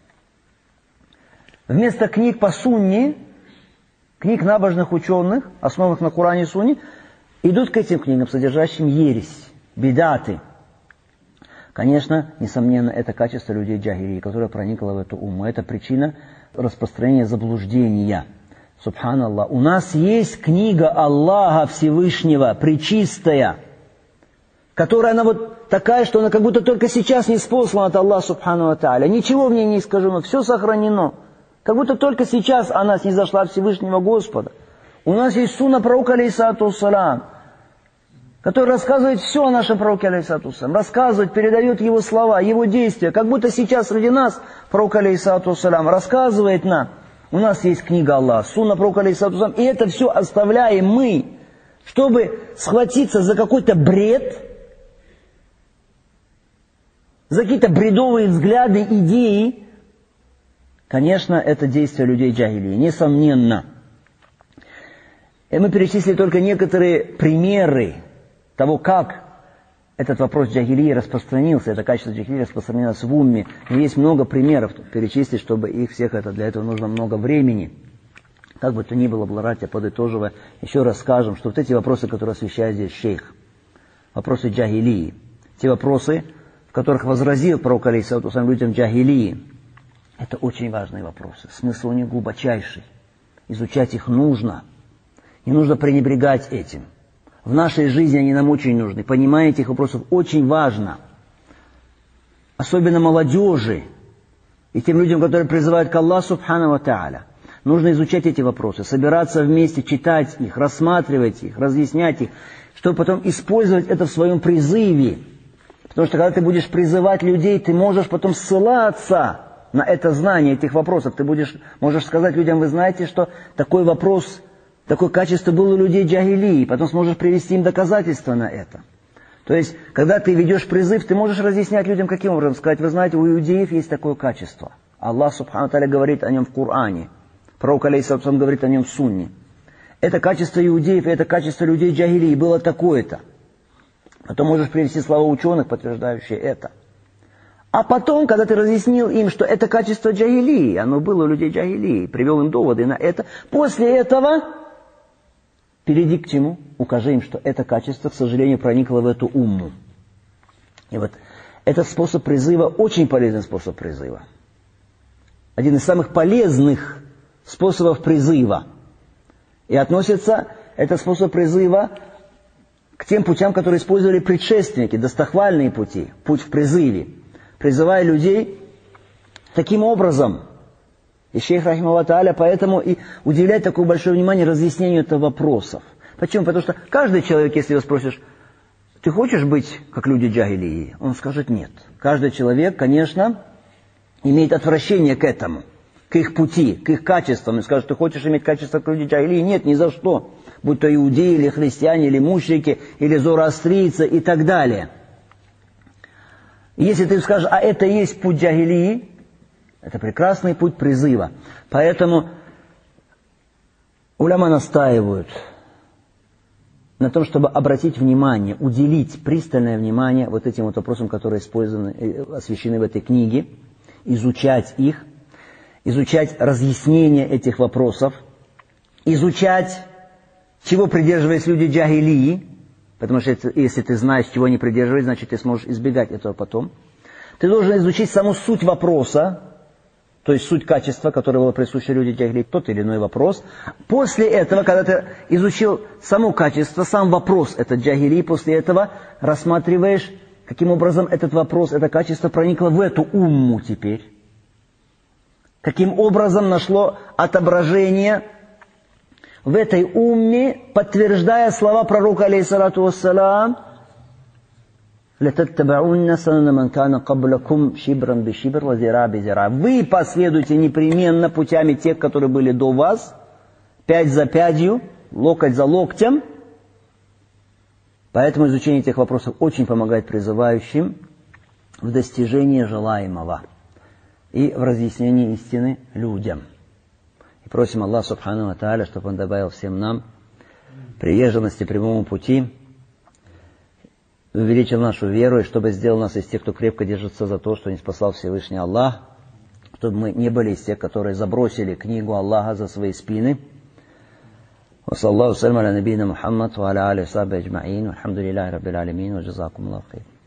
вместо книг по сунне, книг набожных ученых, основанных на Коране и сунне, идут к этим книгам, содержащим ересь, бидаты. Конечно, несомненно, это качество людей джахилии, которое проникло в эту умму. Это причина распространения заблуждения. Субханаллах. У нас есть книга Аллаха Всевышнего, пречистая, которая она вот такая, что она как будто только сейчас не спослана от Аллаха Субхану ва Тааля. Ничего в ней не искажено, все сохранено. Как будто только сейчас она снизошла Всевышнего Господа. У нас есть сунна пророка алейхиссалату вассалям, который рассказывает все о нашем пророке алейхиссалату вассалям, рассказывает, передает его слова, его действия. Как будто сейчас среди нас пророк алейхиссалату вассалям рассказывает нам. У нас есть книга Аллаха, сунна пророка алейхиссалату вассалям, и это все оставляем мы, чтобы схватиться за какой-то бред, за какие-то бредовые взгляды, идеи. Конечно, это действие людей джахилии, несомненно. И мы перечислили только некоторые примеры того, как этот вопрос джахилии распространился, это качество джахилии распространилось в умме. И есть много примеров перечислить, чтобы их всех, это, для этого нужно много времени. Как бы то ни было, братья, подытоживая, еще раз скажем, что вот эти вопросы, которые освещает здесь шейх, вопросы джахилии, те вопросы, в которых возразил пророк алейхиссалату вассалям людям джахилии, это очень важные вопросы. Смысл у них глубочайший. Изучать их нужно. Не нужно пренебрегать этим. В нашей жизни они нам очень нужны. Понимание этих вопросов очень важно. Особенно молодежи и тем людям, которые призывают к Аллаху Субхану ва Тааля. Нужно изучать эти вопросы, собираться вместе, читать их, рассматривать их, разъяснять их, чтобы потом использовать это в своем призыве. Потому что когда ты будешь призывать людей, ты можешь потом ссылаться на это знание этих вопросов. Ты будешь, можешь сказать людям, вы знаете, что такой вопрос, такое качество было у людей джахилии, потом сможешь привести им доказательства на это. То есть, когда ты ведешь призыв, ты можешь разъяснять людям, каким образом, сказать, вы знаете, у иудеев есть такое качество. Аллах Субхану Тааля говорит о нем в Коране, пророк алейхиссалату вассалям говорит о нем в Сунне. Это качество иудеев, это качество людей джахилии было такое-то. Потом можешь привести слова ученых, подтверждающие это. А потом, когда ты разъяснил им, что это качество джахилии, оно было у людей джахилии, привел им доводы на это, после этого перейди к чему? Укажи им, что это качество, к сожалению, проникло в эту умму. И вот этот способ призыва очень полезный способ призыва. Один из самых полезных способов призыва. И относится этот способ призыва к тем путям, которые использовали предшественники, достохвальные пути, путь в призыве. призывая людей таким образом. И шейх рахимахуллах тааля поэтому и уделяет такое большое внимание разъяснению этого вопросов. Почему? Потому что каждый человек, если его спросишь, ты хочешь быть как люди джахилии? Он скажет нет. Каждый человек, конечно, имеет отвращение к этому, к их пути, к их качествам. И скажет, ты хочешь иметь качество как люди джахилии? Нет, ни за что. Будь то иудеи, или христиане, или мушрики, или зороастрийцы и так далее. Если ты скажешь, а это и есть путь джахилии, это прекрасный путь призыва. Поэтому уляма настаивают на том, чтобы обратить внимание, уделить пристальное внимание вот этим вот вопросам, которые использованы, освещены в этой книге, изучать их, изучать разъяснение этих вопросов, изучать, чего придерживались люди джахилии, потому что это, если ты знаешь, чего они придерживались, значит ты сможешь избегать этого потом. Ты должен изучить саму суть вопроса, то есть суть качества, которое было присуще люди джахилии, тот или иной вопрос. После этого, когда ты изучил само качество, сам вопрос этот джахилии, после этого рассматриваешь, каким образом этот вопрос, это качество проникло в эту умму теперь. Каким образом нашло отображение в этой умме, подтверждая слова пророка, алейхиссалату вассалам, لَتَتَّبَعُنَّ سَنَنَ مَنْ كَانَ قَبْلَكُمْ شِبْرًا بِشِبْرٍ وَذِرَاعًا بِذِرَاعٍ. Вы последуете непременно путями тех, которые были до вас, пять за пятью, локоть за локтем. Поэтому изучение этих вопросов очень помогает призывающим в достижении желаемого и в разъяснении истины людям. И просим Аллаха Субхану ва Тааля, чтобы Он добавил всем нам приверженности прямому пути, увеличил нашу веру, и чтобы сделал нас из тех, кто крепко держится за то, что не спасал Всевышний Аллах, чтобы мы не были из тех, которые забросили книгу Аллаха за свои спины. وصلى الله وسلم على نبينا محمد وعلى آله وصحبه أجمعين والحمد لله رب العالمين وجزاكم الله خير.